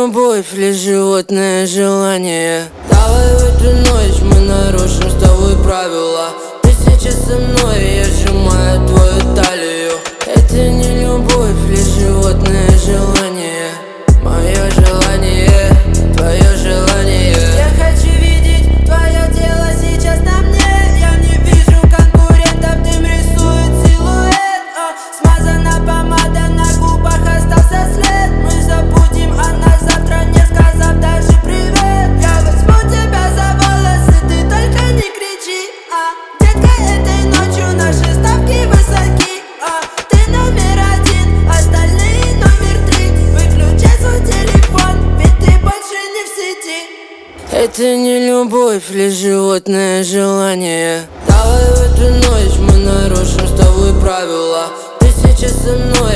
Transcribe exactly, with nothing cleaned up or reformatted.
любовь, лишь животное желание. Давай в эту ночь мы нарушим с тобой правила. Ты сейчас со мной, я сжимаю твою талию. Это не любовь, лишь животное желание. Мое желание, твое желание. Я хочу видеть твое тело сейчас на мне. Я не вижу конкурентов, дым рисует силуэт. О, смазана помада, на губах остался след. Мы забудем о нас завтра, не сказав даже привет. Я возьму тебя за волосы, ты только не кричи. А, детка, этой ночью наши ставки высоки. А, ты номер один, остальные номер три. Выключай свой телефон, ведь ты больше не в сети. Это не любовь, лишь животное желание. Давай в эту ночь мы нарушим с тобой правила. Ты сейчас со мной,